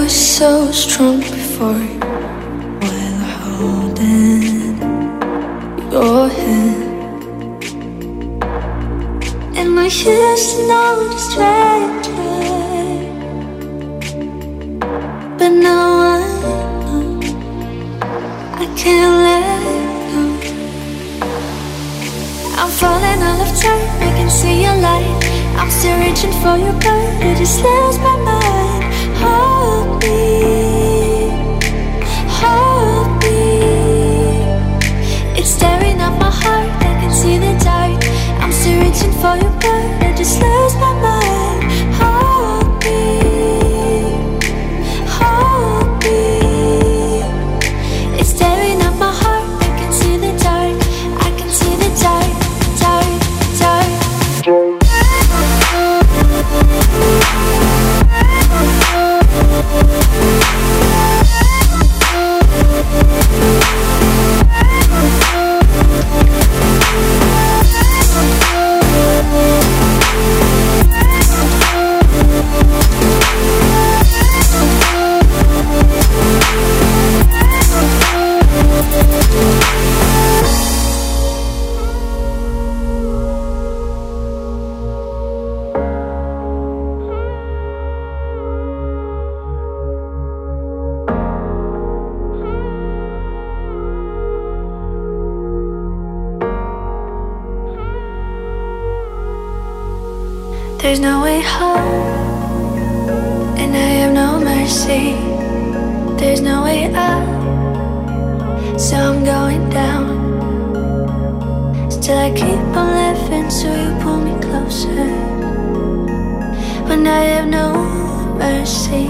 was so strong before while holding your hand. And I used to know the stranger, but now I know I can't let go. I'm falling out of time, I can see your light. I'm still reaching for your blood, it just slips my mind. Hold me, hold me. It's tearing up my heart, I can see the dark. I'm still reaching for your blood, it just slips my mind. Hold me, hold me. It's tearing up my heart, I can see the dark. I can see the dark, dark, dark. There's no way home, and I have no mercy. There's no way up, so I'm going down. Still I keep on laughing, so you pull me closer. When I have no mercy,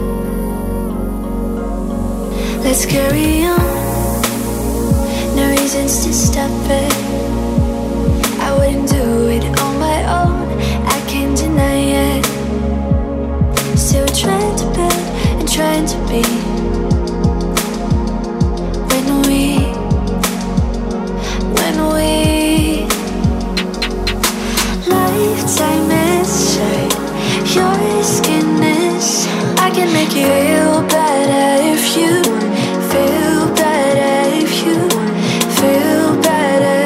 let's carry on. No reasons to stop it. I wouldn't do it on my own, I can't deny it. Still trying to build and trying to be. When we lifetime is short, your skin is. I can make you feel better if you feel better, if you feel better.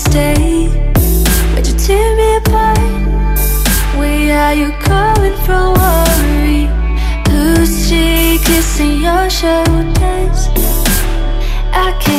stay? Would you tear me apart? Where are you coming from? Worry, blue sea kissing your shoulders. I can't